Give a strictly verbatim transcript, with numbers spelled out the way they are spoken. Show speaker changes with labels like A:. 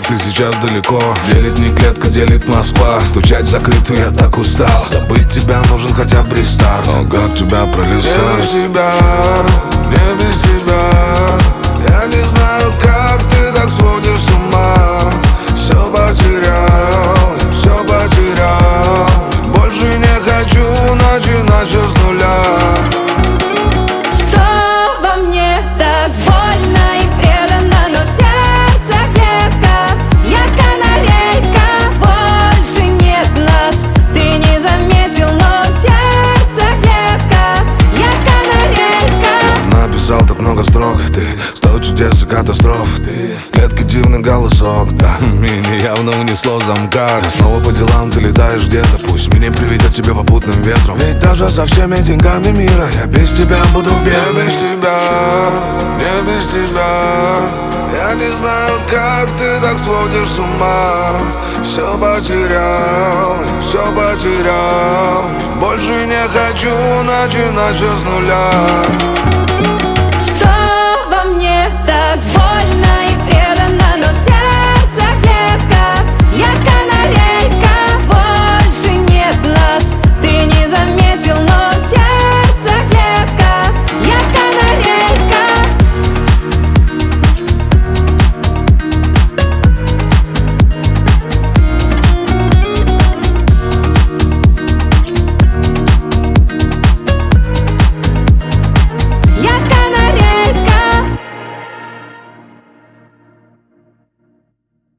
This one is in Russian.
A: ты сейчас далеко. Делит не клетка, делит Москва. Стучать в закрытую я так устал. Забыть тебя нужен хотя бы рестарт. Но как тебя пролистать? Не без тебя, не без тебя. Я не знаю, как ты так сводишь с ума. Все потерял, я все потерял. Больше не хочу начинать все с нуля. Так много строк, ты сто чудес и катастроф. Ты клетки, дивный голосок, да. Меня явно унесло замка. Я снова по делам, ты летаешь где-то. Пусть меня приведет тебе попутным ветром. Ведь даже со всеми деньгами мира я без тебя буду бедным. Не без тебя, не без тебя. Я не знаю, как ты так сводишь с ума. Все потерял, я все потерял. Больше не хочу начинать все с нуля.